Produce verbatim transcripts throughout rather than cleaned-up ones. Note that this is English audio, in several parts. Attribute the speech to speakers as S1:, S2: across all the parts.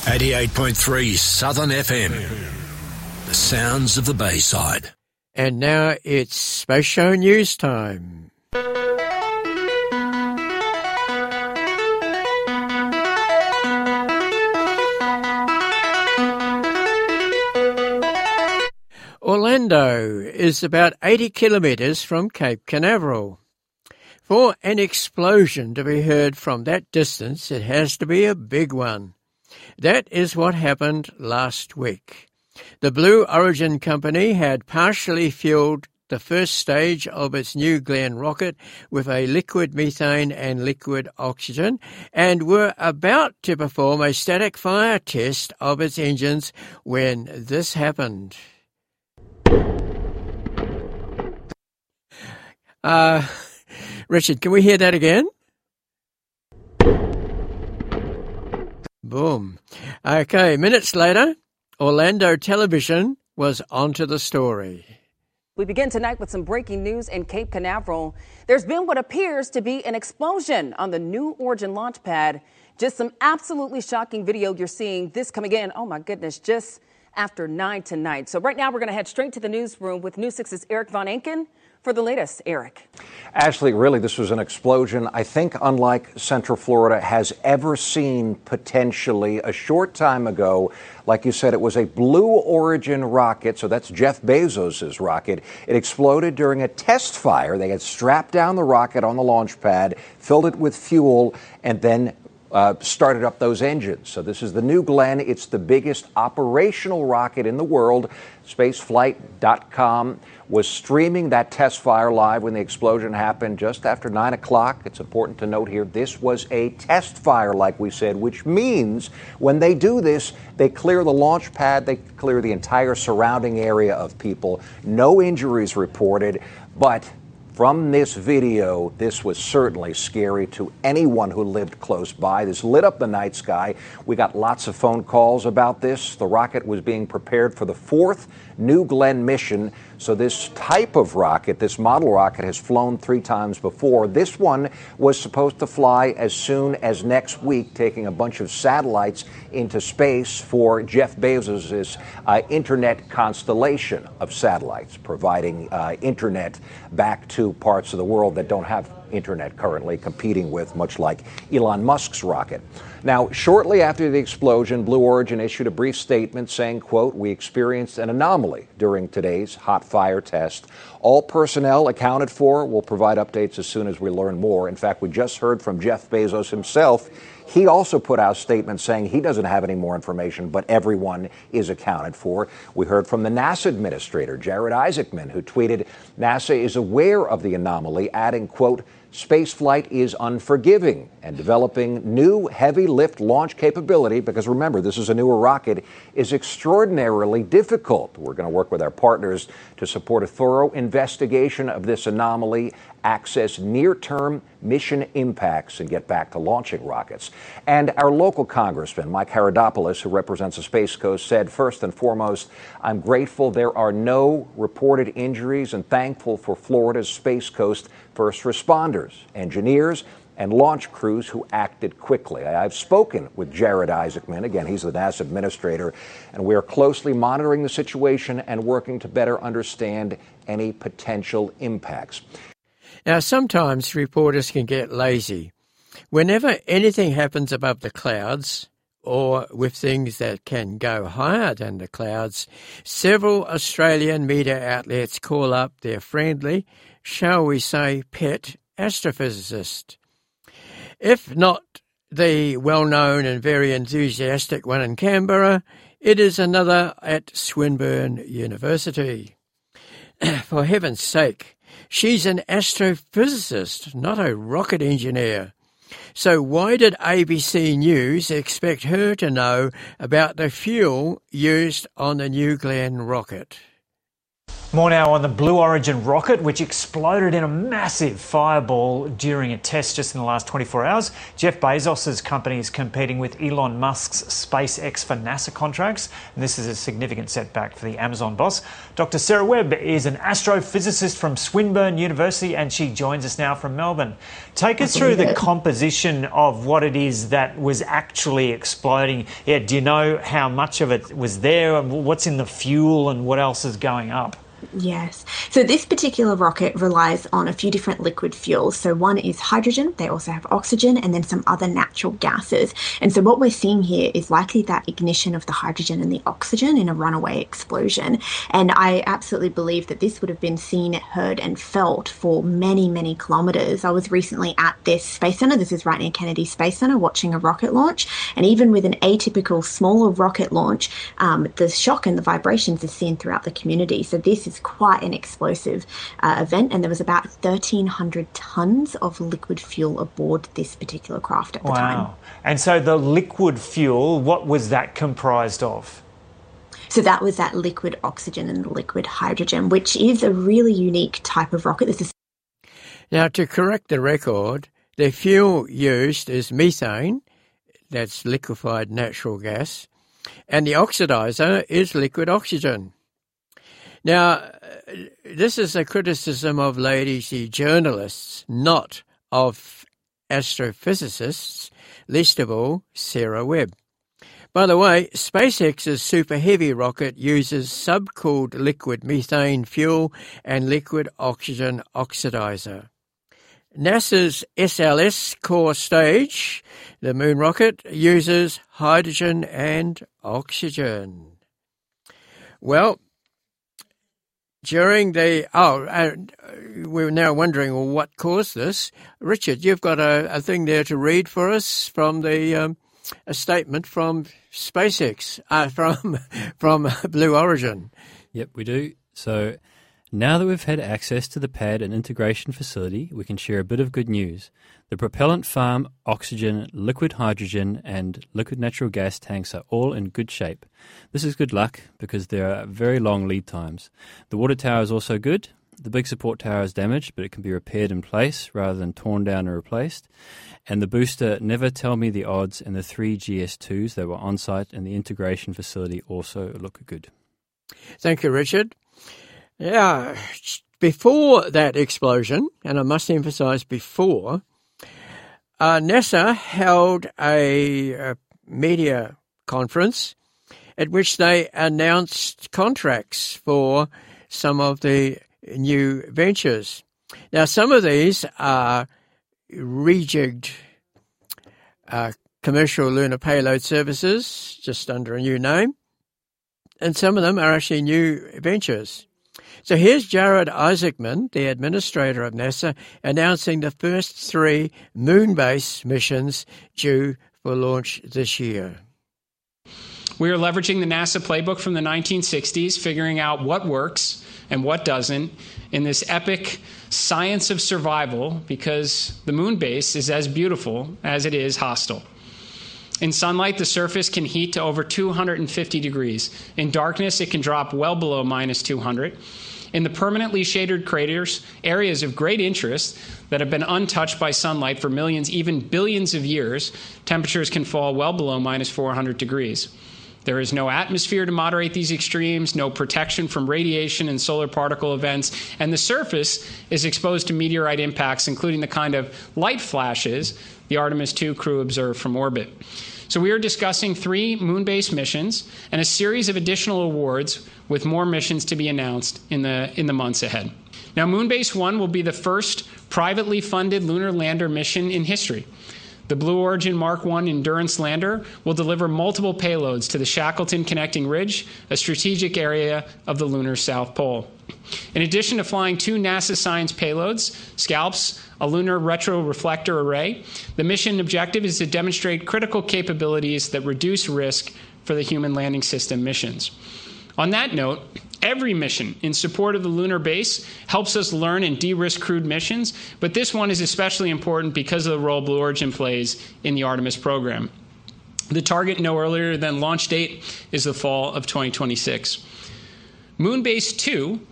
S1: eighty-eight point three Southern F M. The sounds of the Bayside.
S2: And now it's Space Show News time. Orlando is about eighty kilometres from Cape Canaveral. For an explosion to be heard from that distance, it has to be a big one. That is what happened last week. The Blue Origin company had partially fueled the first stage of its New Glenn rocket with a liquid methane and liquid oxygen and were about to perform a static fire test of its engines when this happened. Uh, Richard, can we hear that again? Boom. Okay, minutes later, Orlando Television was onto the story.
S3: We begin tonight with some breaking news in Cape Canaveral. There's been what appears to be an explosion on the New Origin launch pad. Just some absolutely shocking video you're seeing. This coming in, oh my goodness, just after nine tonight. So right now we're going to head straight to the newsroom with News six's Eric Von Enken for the latest. Eric.
S4: Ashley, really, this was an explosion I think unlike Central Florida has ever seen potentially. A short time ago, like you said, it was a Blue Origin rocket, so that's Jeff Bezos' rocket. It exploded during a test fire. They had strapped down the rocket on the launch pad, filled it with fuel, and then Uh, started up those engines. So this is the New Glenn. It's the biggest operational rocket in the world. Spaceflight dot com was streaming that test fire live when the explosion happened just after nine o'clock. It's important to note here, this was a test fire, like we said, which means when they do this, they clear the launch pad, they clear the entire surrounding area of people. No injuries reported, but from this video, this was certainly scary to anyone who lived close by. This lit up the night sky. We got lots of phone calls about this. The rocket was being prepared for the fourth New Glenn mission. So this type of rocket, this model rocket, has flown three times before. This one was supposed to fly as soon as next week, taking a bunch of satellites into space for Jeff Bezos' uh, internet constellation of satellites, providing uh, internet back to parts of the world that don't have internet currently, competing with, much like Elon Musk's rocket. Now, shortly after the explosion, Blue Origin issued a brief statement saying, quote, "We experienced an anomaly during today's hot fire test. All personnel accounted for. We'll provide updates as soon as we learn more." In fact, we just heard from Jeff Bezos himself. He also put out a statement saying he doesn't have any more information, but everyone is accounted for. We heard from the NASA administrator, Jared Isaacman, who tweeted, "NASA is aware of the anomaly," adding, quote, "Spaceflight is unforgiving and developing new heavy lift launch capability," because remember, this is a newer rocket, "is extraordinarily difficult. We're going to work with our partners to support a thorough investigation of this anomaly, access near-term mission impacts, and get back to launching rockets." And our local congressman, Mike Haradopoulos, who represents the Space Coast, said, "First and foremost, I'm grateful there are no reported injuries and thankful for Florida's Space Coast first responders, engineers, and launch crews who acted quickly." I've spoken with Jared Isaacman. Again, he's the NASA administrator, and we are closely monitoring the situation and working to better understand any potential impacts.
S2: Now, sometimes reporters can get lazy. Whenever anything happens above the clouds, or with things that can go higher than the clouds, several Australian media outlets call up their friendly, shall we say, pet astrophysicist. If not the well-known and very enthusiastic one in Canberra, it is another at Swinburne University. For heaven's sake, she's an astrophysicist, not a rocket engineer. So why did A B C News expect her to know about the fuel used on the New Glenn rocket?
S5: More now on the Blue Origin rocket, which exploded in a massive fireball during a test just in the last twenty-four hours. Jeff Bezos' company is competing with Elon Musk's SpaceX for NASA contracts, and this is a significant setback for the Amazon boss. Doctor Sarah Webb is an astrophysicist from Swinburne University, and she joins us now from Melbourne. Take us through the composition of what it is that was actually exploding. Yeah, do you know how much of it was there, and what's in the fuel, and what else is going up?
S6: Yes. So this particular rocket relies on a few different liquid fuels. So one is hydrogen, they also have oxygen, and then some other natural gases. And so what we're seeing here is likely that ignition of the hydrogen and the oxygen in a runaway explosion. And I absolutely believe that this would have been seen, heard, and felt for many, many kilometres. I was recently at this Space Centre, this is right near Kennedy Space Centre, watching a rocket launch. And even with an atypical smaller rocket launch, um, the shock and the vibrations are seen throughout the community. So this is quite an explosive uh, event, and there was about thirteen hundred tonnes of liquid fuel aboard this particular craft at the
S5: wow.
S6: time.
S5: Wow. And so the liquid fuel, what was that comprised of?
S6: So that was that liquid oxygen and the liquid hydrogen, which is a really unique type of rocket. This is
S2: Now, to correct the record, the fuel used is methane, that's liquefied natural gas, and the oxidizer is liquid oxygen. Now, this is a criticism of ladies journalists, not of astrophysicists, least of all Sarah Webb. By the way, SpaceX's Super Heavy rocket uses subcooled liquid methane fuel and liquid oxygen oxidizer. NASA's S L S core stage, the moon rocket, uses hydrogen and oxygen. Well, During the, oh, uh, we're now wondering, well, what caused this? Richard, you've got a, a thing there to read for us from the, um, a statement from SpaceX, uh, from, from Blue Origin.
S7: Yep, we do. So now that we've had access to the pad and integration facility, we can share a bit of good news. The propellant farm, oxygen, liquid hydrogen, and liquid natural gas tanks are all in good shape. This is good luck because there are very long lead times. The water tower is also good. The big support tower is damaged, but it can be repaired in place rather than torn down and replaced. And the booster, Never Tell Me the Odds, and the three G S twos that were on site in the integration facility also look good.
S2: Thank you, Richard. Yeah, before that explosion, and I must emphasise before, uh, NASA held a, a media conference at which they announced contracts for some of the new ventures. Now, some of these are rejigged uh, commercial lunar payload services, just under a new name, and some of them are actually new ventures. So here's Jared Isaacman, the administrator of NASA, announcing the first three moon base missions due for launch this year.
S8: We are leveraging the NASA playbook from the nineteen sixties, figuring out what works and what doesn't in this epic science of survival, because the moon base is as beautiful as it is hostile. In sunlight, the surface can heat to over two hundred fifty degrees. In darkness, it can drop well below minus two hundred. In the permanently shaded craters, areas of great interest that have been untouched by sunlight for millions, even billions of years, temperatures can fall well below minus four hundred degrees. There is no atmosphere to moderate these extremes, no protection from radiation and solar particle events, and the surface is exposed to meteorite impacts, including the kind of light flashes the Artemis two crew observed from orbit. So we are discussing three moon-based missions and a series of additional awards with more missions to be announced in the, in the months ahead. Now, Moonbase one will be the first privately funded lunar lander mission in history. The Blue Origin Mark one Endurance lander will deliver multiple payloads to the Shackleton Connecting Ridge, a strategic area of the lunar South Pole. In addition to flying two NASA science payloads, SCALPS, a lunar retroreflector array, the mission objective is to demonstrate critical capabilities that reduce risk for the human landing system missions. On that note, every mission in support of the lunar base helps us learn and de-risk crewed missions, but this one is especially important because of the role Blue Origin plays in the Artemis program. The target no earlier than launch date is the fall of twenty twenty-six. Moonbase two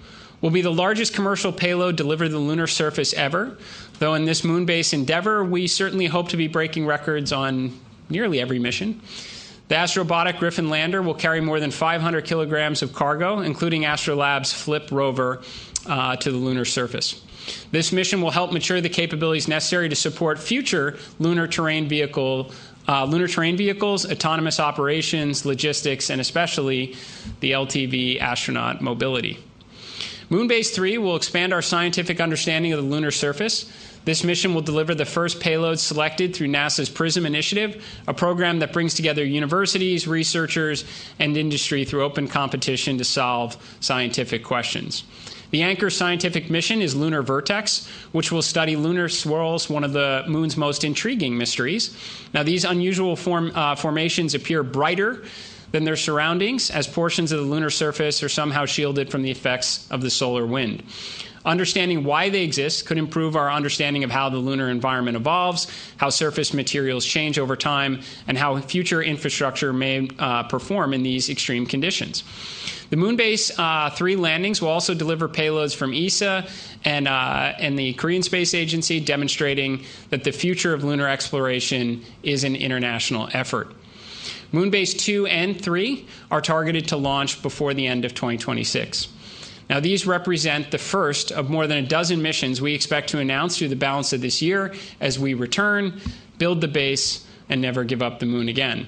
S8: will be the largest commercial payload delivered to the lunar surface ever, though in this moon base endeavor, we certainly hope to be breaking records on nearly every mission. The Astrobotic Griffin lander will carry more than five hundred kilograms of cargo, including Astrolab's FLIP rover, uh, to the lunar surface. This mission will help mature the capabilities necessary to support future lunar terrain vehicle, uh, lunar terrain vehicles, autonomous operations, logistics, and especially the L T V astronaut mobility. Moonbase three will expand our scientific understanding of the lunar surface. This mission will deliver the first payload selected through NASA's PRISM initiative, a program that brings together universities, researchers, and industry through open competition to solve scientific questions. The anchor scientific mission is Lunar Vertex, which will study lunar swirls, one of the moon's most intriguing mysteries. Now, these unusual form, uh, formations appear brighter than their surroundings, as portions of the lunar surface are somehow shielded from the effects of the solar wind. Understanding why they exist could improve our understanding of how the lunar environment evolves, how surface materials change over time, and how future infrastructure may uh, perform in these extreme conditions. The Moonbase uh, three landings will also deliver payloads from E S A and, uh, and the Korean Space Agency, demonstrating that the future of lunar exploration is an international effort. Moonbase two and three are targeted to launch before the end of twenty twenty-six. Now, these represent the first of more than a dozen missions we expect to announce through the balance of this year as we return, build the base, and never give up the moon again.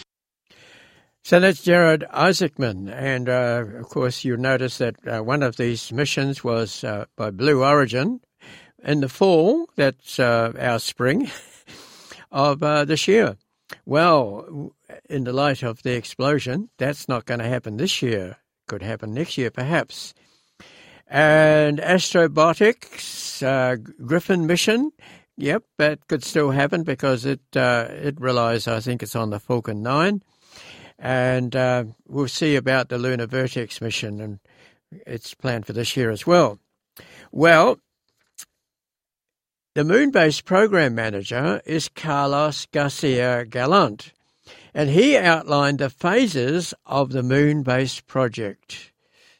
S2: So that's Jared Isaacman. And, uh, of course, you notice that uh, one of these missions was uh, by Blue Origin in the fall, that's uh, our spring, of uh, this year. Well, in the light of the explosion, that's not going to happen this year. Could happen next year, perhaps. And Astrobotics uh, Griffin mission, yep, that could still happen because it uh, it relies, I think it's on the Falcon nine. And uh, we'll see about the Lunar Vertex mission, and it's planned for this year as well. Well, the Moonbase program manager is Carlos Garcia Galant, and he outlined the phases of the Moonbase project.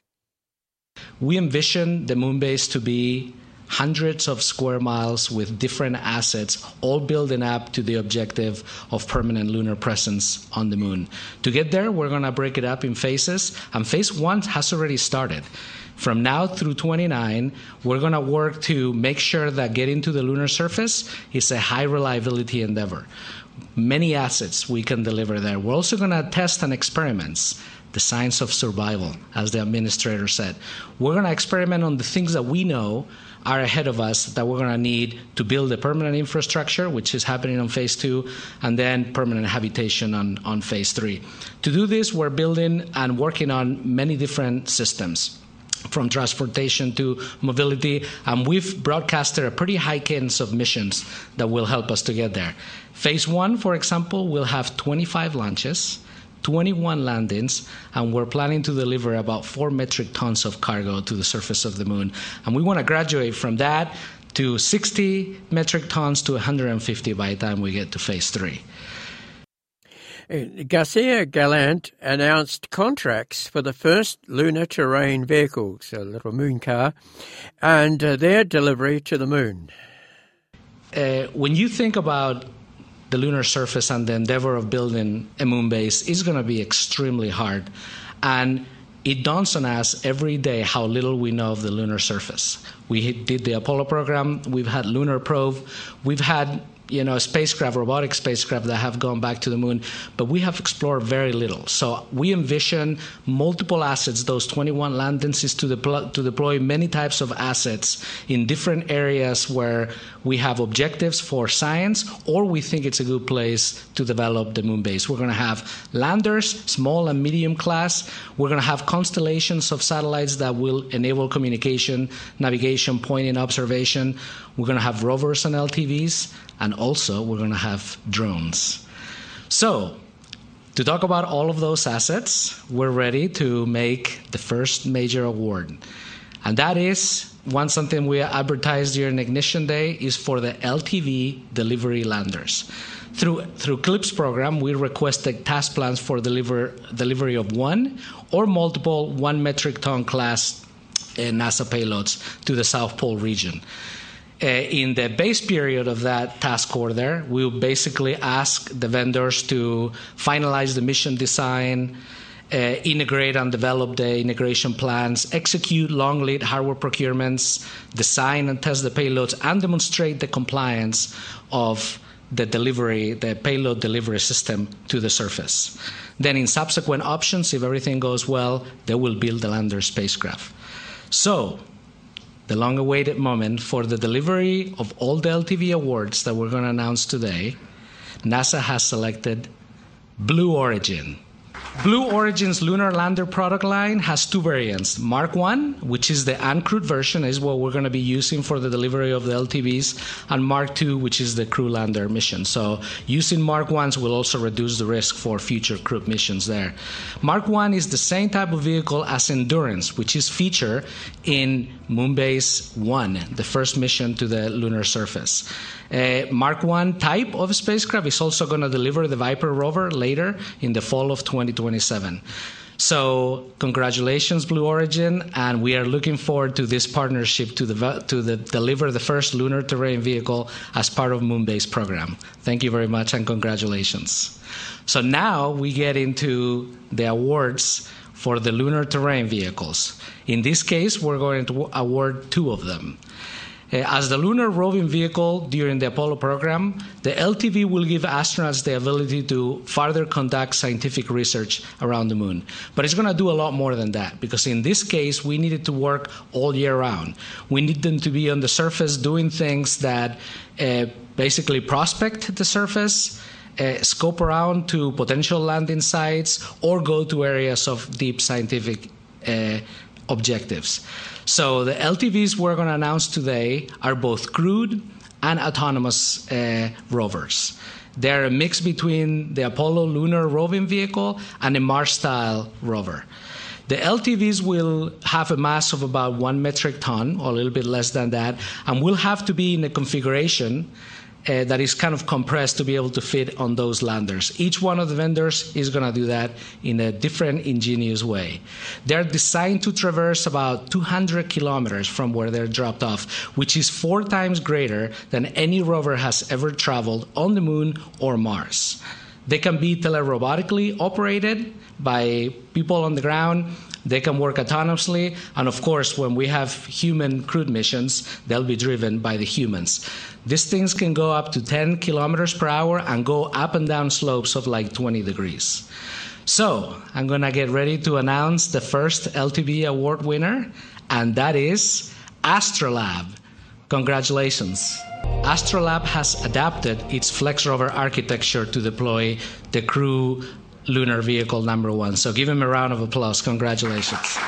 S9: We envision the Moonbase to be hundreds of square miles with different assets, all building up to the objective of permanent lunar presence on the moon. To get there, we're going to break it up in phases, and phase one has already started. From now through twenty-nine, we're going to work to make sure that getting to the lunar surface is a high reliability endeavor. Many assets we can deliver there. We're also going to test and experiments, the science of survival, as the administrator said. We're going to experiment on the things that we know are ahead of us that we're going to need to build a permanent infrastructure, which is happening on phase two, and then permanent habitation on, on phase three. To do this, we're building and working on many different systems, from transportation to mobility, and we've broadcasted a pretty high cadence of missions that will help us to get there. Phase one, for example, will have twenty-five launches, twenty-one landings, and we're planning to deliver about four metric tons of cargo to the surface of the moon. And we want to graduate from that to sixty metric tons to one hundred fifty by the time we get to phase three.
S2: Garcia Galant announced contracts for the first lunar terrain vehicles, a little moon car, and uh, their delivery to the moon.
S9: Uh, when you think about the lunar surface and the endeavor of building a moon base, it's going to be extremely hard. And it dawns on us every day how little we know of the lunar surface. We did the Apollo program. We've had Lunar Probe. We've had you know, spacecraft, robotic spacecraft that have gone back to the moon, but we have explored very little. So we envision multiple assets, those twenty-one landings, is to deploy, to deploy many types of assets in different areas where we have objectives for science, or we think it's a good place to develop the moon base. We're going to have landers, small and medium class. We're going to have constellations of satellites that will enable communication, navigation, pointing, observation. We're going to have rovers and L T Vs. And also, we're going to have drones. So, to talk about all of those assets, we're ready to make the first major award. And that is, one something we advertised during Ignition Day, is for the L T V delivery landers. Through through CLIPS program, we requested task plans for deliver, delivery of one or multiple one metric ton class uh, NASA payloads to the South Pole region. Uh, in the base period of that task order, we'll basically ask the vendors to finalize the mission design, uh, integrate and develop the integration plans, execute long lead hardware procurements, design and test the payloads, and demonstrate the compliance of the delivery, the payload delivery system to the surface. Then in subsequent options, if everything goes well, they will build the lander spacecraft. So, the long-awaited moment for the delivery of all the L T V awards that we're going to announce today, NASA has selected Blue Origin. Blue Origin's lunar lander product line has two variants. Mark one, which is the uncrewed version, is what we're going to be using for the delivery of the L T Vs, and Mark two, which is the crew lander mission. So using Mark ones will also reduce the risk for future crewed missions there. Mark one is the same type of vehicle as Endurance, which is featured in Moonbase one, the first mission to the lunar surface. Uh, Mark one type of spacecraft is also going to deliver the Viper rover later in the fall of twenty twenty-seven. So congratulations, Blue Origin, and we are looking forward to this partnership to, the, to the, deliver the first lunar terrain vehicle as part of Moonbase program. Thank you very much and congratulations. So now we get into the awards for the lunar terrain vehicles. In this case, we're going to award two of them. Uh, as the lunar roving vehicle during the Apollo program, the L T V will give astronauts the ability to further conduct scientific research around the moon. But it's going to do a lot more than that, because in this case, we need it to work all year round. We need them to be on the surface doing things that uh, basically prospect the surface, uh, scope around to potential landing sites, or go to areas of deep scientific uh, objectives. So the L T Vs we're going to announce today are both crewed and autonomous uh, rovers. They're a mix between the Apollo lunar roving vehicle and a Mars-style rover. The L T Vs will have a mass of about one metric ton, or a little bit less than that, and will have to be in a configuration Uh, that is kind of compressed to be able to fit on those landers. Each one of the vendors is going to do that in a different, ingenious way. They're designed to traverse about two hundred kilometers from where they're dropped off, which is four times greater than any rover has ever traveled on the moon or Mars. They can be telerobotically operated by people on the ground. They can work autonomously, and of course, when we have human crewed missions, they'll be driven by the humans. These things can go up to ten kilometers per hour and go up and down slopes of like twenty degrees. So I'm going to get ready to announce the first L T V award winner, and that is Astrolab. Congratulations. Astrolab has adapted its Flex rover architecture to deploy the crew lunar vehicle number one. So give him a round of applause. Congratulations.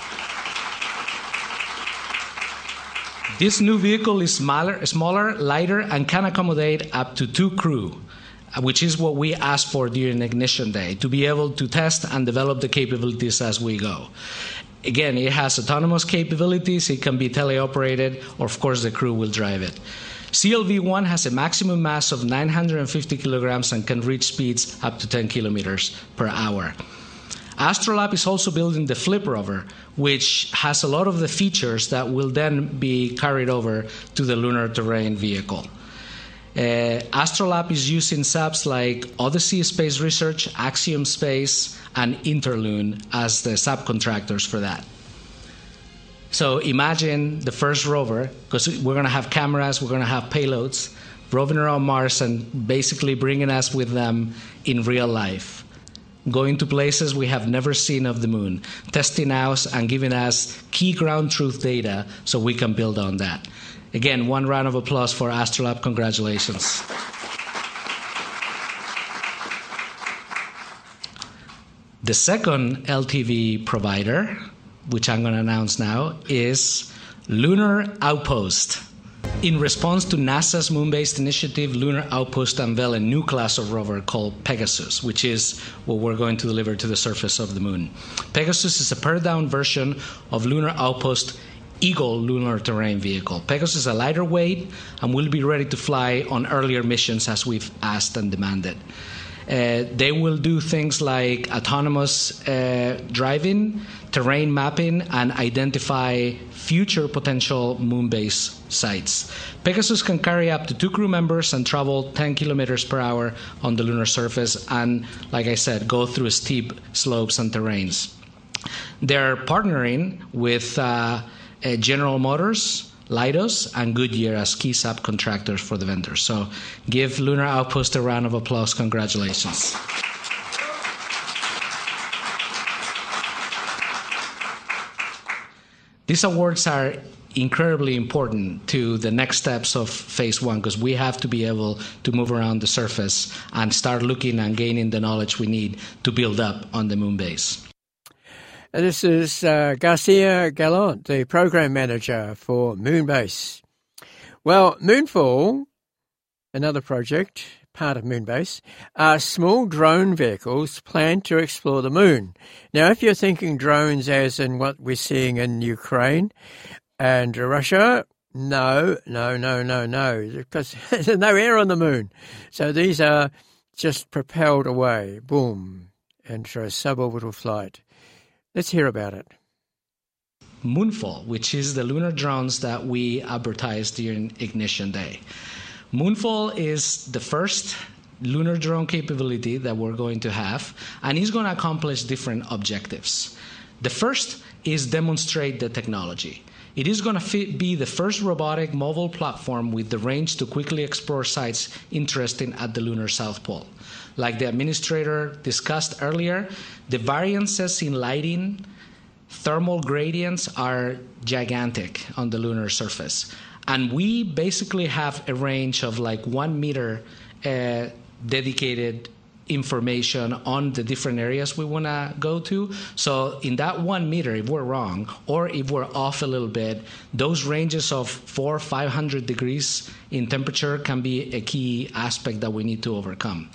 S9: This new vehicle is smaller, smaller, lighter, and can accommodate up to two crew, which is what we asked for during Ignition Day, to be able to test and develop the capabilities as we go. Again, it has autonomous capabilities. It can be teleoperated, or of course the crew will drive it. C L V one has a maximum mass of nine hundred fifty kilograms and can reach speeds up to ten kilometers per hour. Astrolab is also building the Flip rover, which has a lot of the features that will then be carried over to the lunar terrain vehicle. Uh, Astrolab is using subs like Odyssey Space Research, Axiom Space, and Interloon as the subcontractors for that. So imagine the first rover, because we're going to have cameras, we're going to have payloads, roving around Mars and basically bringing us with them in real life, going to places we have never seen of the moon, testing us and giving us key ground truth data so we can build on that. Again, one round of applause for Astrolab. Congratulations. The second L T V provider, which I'm going to announce now, is Lunar Outpost. In response to NASA's moon-based initiative, Lunar Outpost unveiled a new class of rover called Pegasus, which is what we're going to deliver to the surface of the moon. Pegasus is a pared-down version of Lunar Outpost Eagle lunar terrain vehicle. Pegasus is a lighter weight and will be ready to fly on earlier missions as we've asked and demanded. Uh, they will do things like autonomous uh, driving, terrain mapping, and identify future potential moon base sites. Pegasus can carry up to two crew members and travel ten kilometers per hour on the lunar surface and, like I said, go through steep slopes and terrains. They're partnering with uh, uh, General Motors, Leidos, and Goodyear as key subcontractors for the vendors. So give Lunar Outpost a round of applause. Congratulations. These awards are incredibly important to the next steps of phase one because we have to be able to move around the surface and start looking and gaining the knowledge we need to build up on the moon base.
S2: This is uh, Garcia Gallant, the program manager for Moonbase. Well, Moonfall, another project, part of Moonbase, are small drone vehicles planned to explore the moon. Now, if you're thinking drones as in what we're seeing in Ukraine and Russia, no, no, no, no, no, because there's no air on the moon. So these are just propelled away, boom, and for a suborbital flight. Let's hear about it.
S9: Moonfall, which is the lunar drones that we advertised during Ignition Day. Moonfall is the first lunar drone capability that we're going to have, and it's going to accomplish different objectives. The first is demonstrate the technology. It is going to be the first robotic mobile platform with the range to quickly explore sites interesting at the lunar South Pole. Like the administrator discussed earlier, the variances in lighting, thermal gradients are gigantic on the lunar surface. And we basically have a range of like one meter uh, dedicated information on the different areas we want to go to. So in that one meter, if we're wrong, or if we're off a little bit, those ranges of four, five hundred degrees in temperature can be a key aspect that we need to overcome.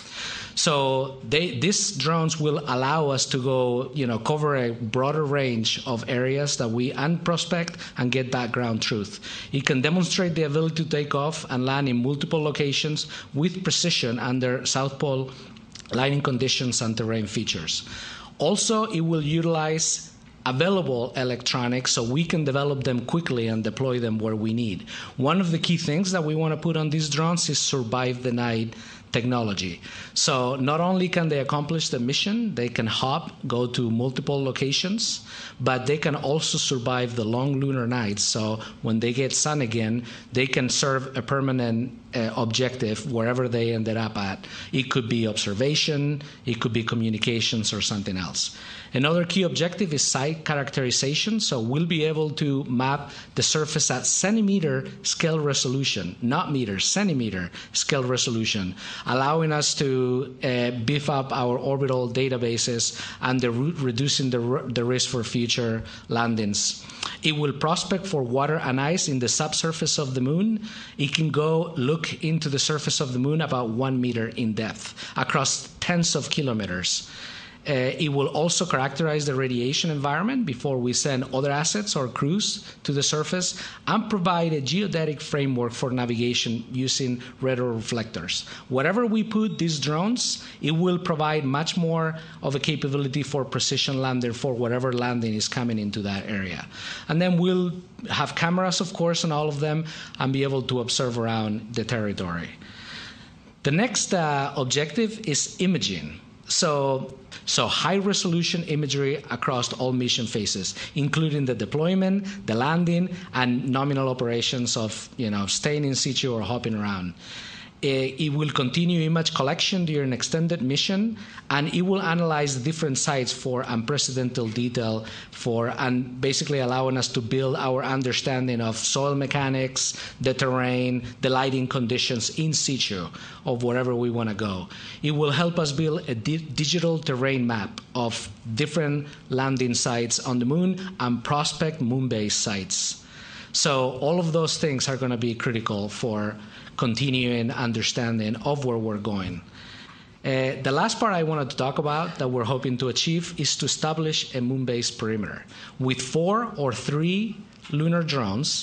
S9: So they, these drones will allow us to go, you know, cover a broader range of areas that we and prospect and get background truth. It can demonstrate the ability to take off and land in multiple locations with precision under South Pole lighting conditions and terrain features. Also, it will utilize available electronics so we can develop them quickly and deploy them where we need. One of the key things that we want to put on these drones is survive the night technology. So not only can they accomplish the mission, they can hop, go to multiple locations, but they can also survive the long lunar nights. So when they get sun again, they can serve a permanent uh, objective wherever they ended up at. It could be observation, it could be communications, or something else. Another key objective is site characterization. So we'll be able to map the surface at centimeter scale resolution, not meter, centimeter scale resolution, allowing us to uh, beef up our orbital databases and the, reducing the, the risk for future landings. It will prospect for water and ice in the subsurface of the moon. It can go look into the surface of the moon about one meter in depth across tens of kilometers. Uh, it will also characterize the radiation environment before we send other assets or crews to the surface and provide a geodetic framework for navigation using retroreflectors. Whatever we put these drones, it will provide much more of a capability for precision landing for whatever landing is coming into that area. And then we'll have cameras, of course, on all of them and be able to observe around the territory. The next uh, objective is imaging. So, so high-resolution imagery across all mission phases, including the deployment, the landing, and nominal operations of, you know, staying in situ or hopping around. It will continue image collection during extended mission, and it will analyze different sites for unprecedented detail for and basically allowing us to build our understanding of soil mechanics, the terrain, the lighting conditions in situ of wherever we want to go. It will help us build a di- digital terrain map of different landing sites on the moon and prospect moon-based sites. So all of those things are going to be critical for continuing understanding of where we're going. Uh, the last part I wanted to talk about that we're hoping to achieve is to establish a moon-based perimeter with four or three lunar drones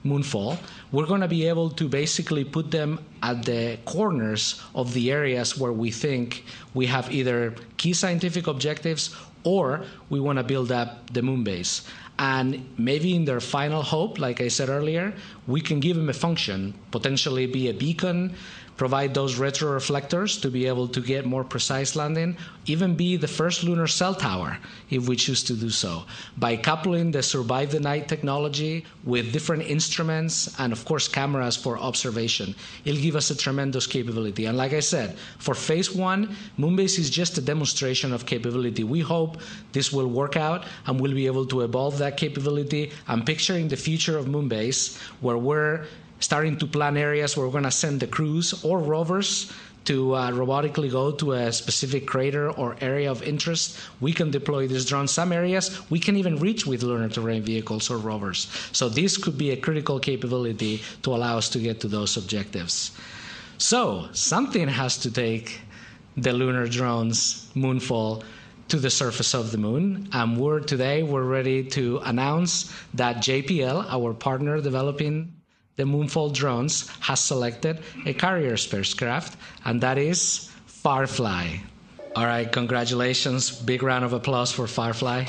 S9: moonfall, we're going to be able to basically put them at the corners of the areas where we think we have either key scientific objectives or we want to build up the moon base. And maybe in their final hope, like I said earlier, we can give them a function, potentially be a beacon, provide those retroreflectors to be able to get more precise landing, even be the first lunar cell tower if we choose to do so. By coupling the Survive the Night technology with different instruments and, of course, cameras for observation, it'll give us a tremendous capability. And like I said, for phase one, Moonbase is just a demonstration of capability. We hope this will work out and we'll be able to evolve that capability. I'm picturing the future of Moonbase where we're starting to plan areas where we're going to send the crews or rovers to uh, robotically go to a specific crater or area of interest. We can deploy these drones. Some areas we can even reach with lunar terrain vehicles or rovers. So this could be a critical capability to allow us to get to those objectives. So something has to take the lunar drones Moonfall to the surface of the moon. And we're today we're ready to announce that J P L, our partner developing the Moonfall drones, has selected a carrier spacecraft, and that is Firefly. All right, congratulations. Big round of applause for Firefly.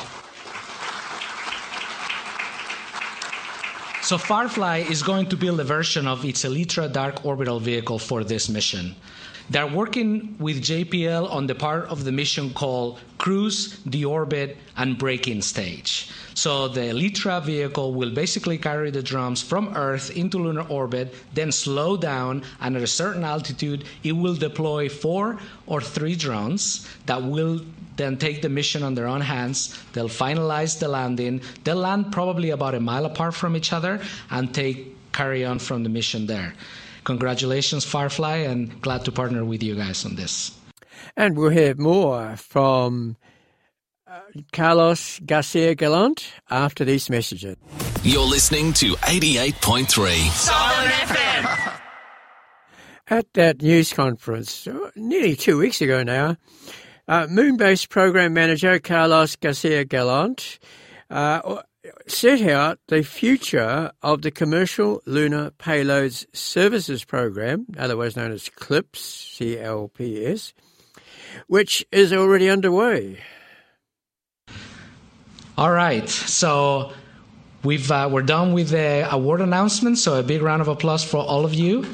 S9: So Firefly is going to build a version of its Elytra dark orbital vehicle for this mission. They're working with J P L on the part of the mission called Cruise, Deorbit, and Break-in Stage. So the Elytra vehicle will basically carry the drones from Earth into lunar orbit, then slow down, and at a certain altitude, it will deploy four or three drones that will then take the mission on their own hands. They'll finalize the landing. They'll land probably about a mile apart from each other and take carry on from the mission there. Congratulations, Firefly, and glad to partner with you guys on this.
S2: And we'll hear more from uh, Carlos Garcia Galant after these messages.
S1: You're listening to eighty-eight point three Southern F M.
S2: At that news conference, uh, nearly two weeks ago now, uh, Moonbase Program Manager Carlos Garcia Galant uh, set out the future of the Commercial Lunar Payloads Services Program, otherwise known as CLPS, C L P S, which is already underway.
S9: All right, so we've uh, we're done with the award announcement, so a big round of applause for all of you.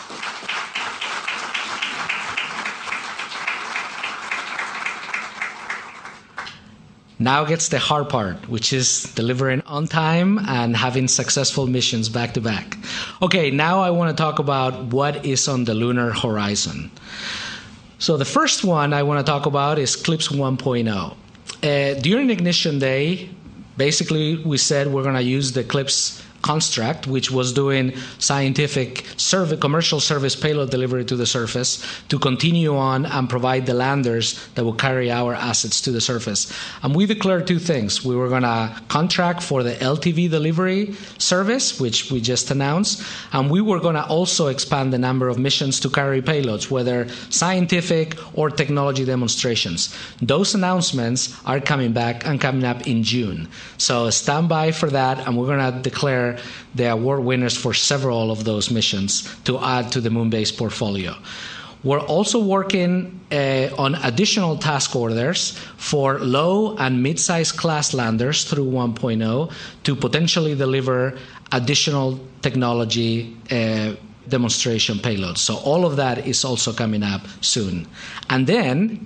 S9: Now gets the hard part, which is delivering on time and having successful missions back to back. Okay, now I want to talk about what is on the lunar horizon. So the first one I want to talk about is CLPS one point oh. Uh, during Ignition Day, basically we said we're going to use the CLPS construct, which was doing scientific service, commercial service payload delivery to the surface, to continue on and provide the landers that will carry our assets to the surface. And we declared two things. We were going to contract for the L T V delivery service, which we just announced, and we were going to also expand the number of missions to carry payloads, whether scientific or technology demonstrations. Those announcements are coming back and coming up in June. So stand by for that, and we're going to declare the award winners for several of those missions to add to the Moonbase portfolio. We're also working uh, on additional task orders for low and mid-sized class landers through one point oh to potentially deliver additional technology uh, demonstration payloads. So all of that is also coming up soon. And then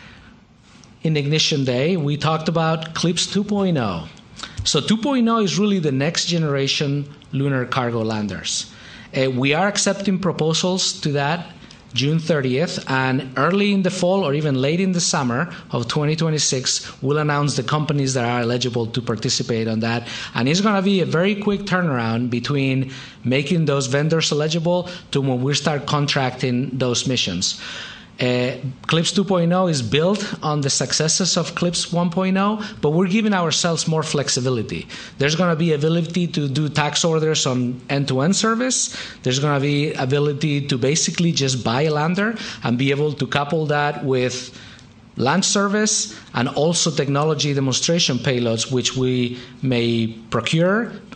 S9: in Ignition Day, we talked about CLPS two point oh. So two point oh is really the next generation lunar cargo landers. Uh, we are accepting proposals to that June thirtieth, and early in the fall or even late in the summer of twenty twenty-six, we'll announce the companies that are eligible to participate on that. And it's going to be a very quick turnaround between making those vendors eligible to when we start contracting those missions. Uh, CLPS two point oh is built on the successes of CLPS one point oh, but we're giving ourselves more flexibility. There's going to be ability to do tax orders on end-to-end service. There's going to be ability to basically just buy a lander and be able to couple that with launch service and also technology demonstration payloads, which we may procure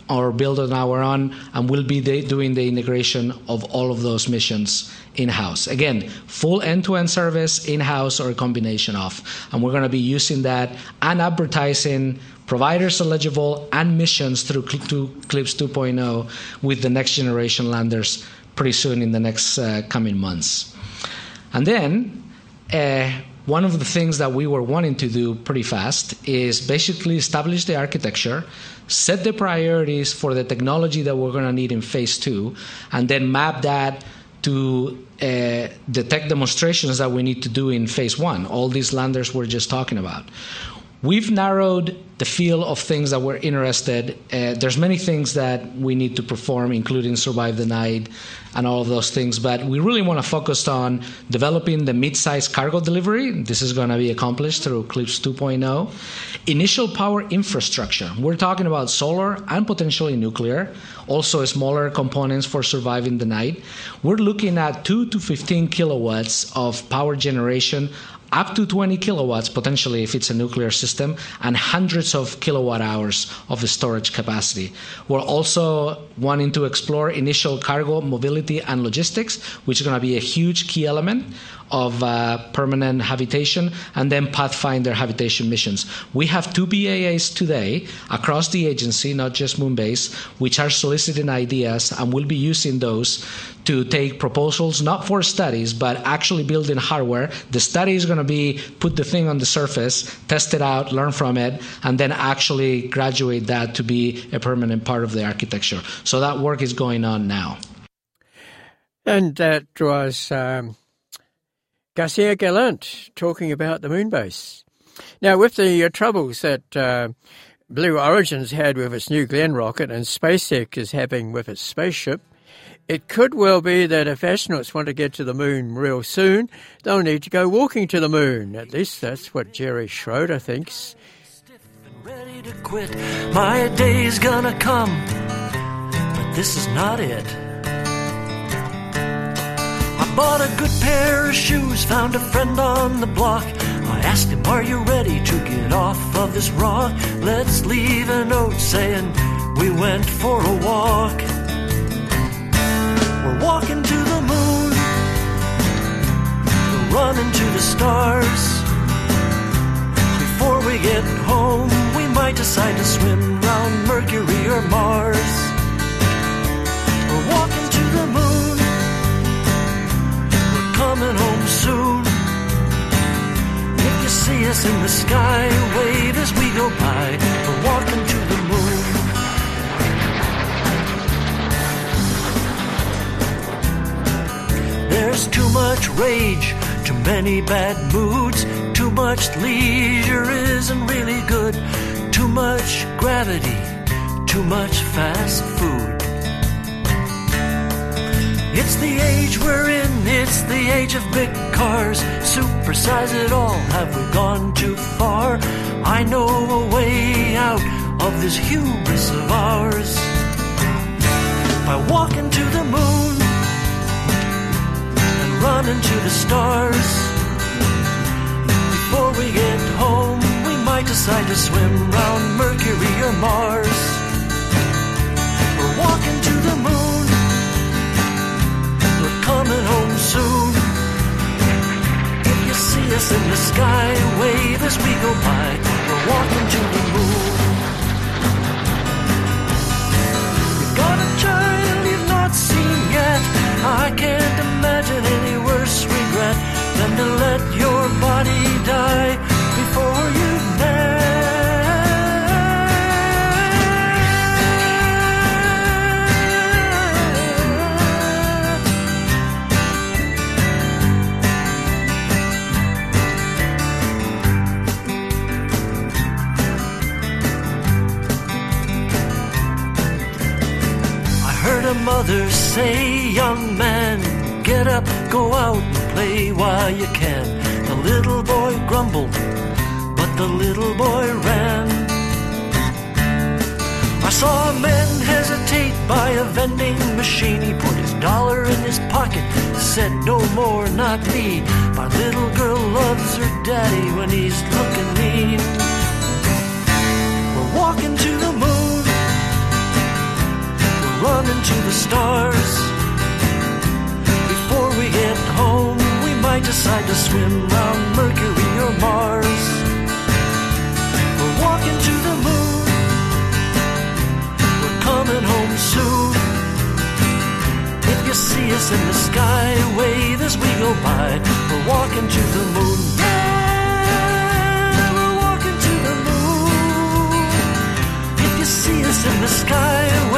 S9: or build on our own, and we'll be de- doing the integration of all of those missions in-house. Again, full end-to-end service, in-house, or a combination of. And we're going to be using that and advertising providers eligible and missions through CLPS two point oh with the next generation landers pretty soon in the next uh, coming months. And then uh, one of the things that we were wanting to do pretty fast is basically establish the architecture, set the priorities for the technology that we're going to need in phase two, and then map that to uh, the tech demonstrations that we need to do in phase one, all these landers we're just talking about. We've narrowed the field of things that we're interested. Uh, there's many things that we need to perform, including survive the night and all of those things, but we really want to focus on developing the mid-size cargo delivery. This is going to be accomplished through CLPS two point oh. Initial power infrastructure. We're talking about solar and potentially nuclear, also smaller components for surviving the night. We're looking at two to fifteen kilowatts of power generation, up to twenty kilowatts, potentially if it's a nuclear system, and hundreds of kilowatt hours of storage capacity. We're also wanting to explore initial cargo mobility and logistics, which is going to be a huge key element of uh, permanent habitation, and then Pathfinder habitation missions. We have two B A As today across the agency, not just Moonbase, which are soliciting ideas, and we'll be using those to take proposals, not for studies, but actually building hardware. The study is going to be put the thing on the surface, test it out, learn from it, and then actually graduate that to be a permanent part of the architecture. So that work is going on now.
S2: And that was um, Garcia Gallant talking about the Moonbase. Now, with the uh, troubles that uh, Blue Origin's had with its New Glenn rocket and SpaceX is having with its spaceship, it could well be that if astronauts want to get to the moon real soon, they'll need to go walking to the moon. At least that's what Jerry Schroeder thinks.
S10: Stiff and ready to quit. My day's gonna come, but this is not it. I bought a good pair of shoes, found a friend on the block. I asked him, are you ready to get off of this rock? Let's leave a note saying we went for a walk. We're walking to the moon, we're running to the stars. Before we get home, we might decide to swim round Mercury or Mars. We're walking to the moon, we're coming home soon. If you see us in the sky, wave as we go by. We're walking to the moon. There's too much rage, too many bad moods, too much leisure isn't really good, too much gravity, too much fast food. It's the age we're in, it's the age of big cars, supersize it all, have we gone too far? I know a way out of this hubris of ours. By walking to the moon, running to the stars. Before we get home, we might decide to swim round Mercury or Mars. We're walking to the moon, we're coming home soon. If you see us in the sky, wave as we go by. We're walking to the moon. You've got a child you've not seen yet. I can't imagine any worse regret than to let your body die before you've met. I heard a mother say, young man, get up, go out and play while you can. The little boy grumbled, but the little boy ran. I saw a man hesitate by a vending machine. He put his dollar in his pocket, said, no more, not me. My little girl loves her daddy when he's looking mean. We're walking to the moon, to the stars. Before we get home, we might decide to swim round Mercury or Mars. We're walking to the moon. We're coming home soon. If you see us in the sky, wave as we go by. We're walking to the moon. Yeah, we're walking to the moon. If you see us in the sky,